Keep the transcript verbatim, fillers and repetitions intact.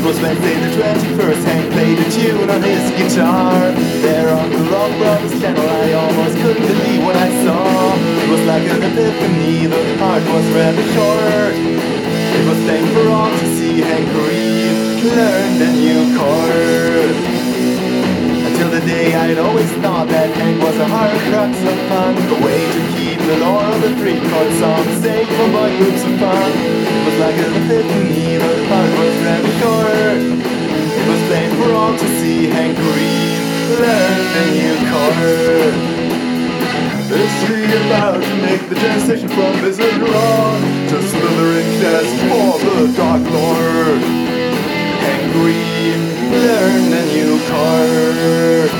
was Wednesday the twenty-first, Hank played a tune on his guitar. There on the Rock Brothers channel, I almost couldn't believe what I saw. It was like an epiphany, the part was rather short. It was plain for all to see Hank Green learned a new chord. Until the day I'd always thought that Hank was a hard crux of fun, a way to keep the lore of the three-chord song safe for boy groups of fun. It was like an epiphany, the part was rather short. It was plain for all to see Hank Green learned a new chord. Is he about to make the transition from Wizard Rock to Slytherin Chess for the Dark Lord? Hank Green learned a new chord.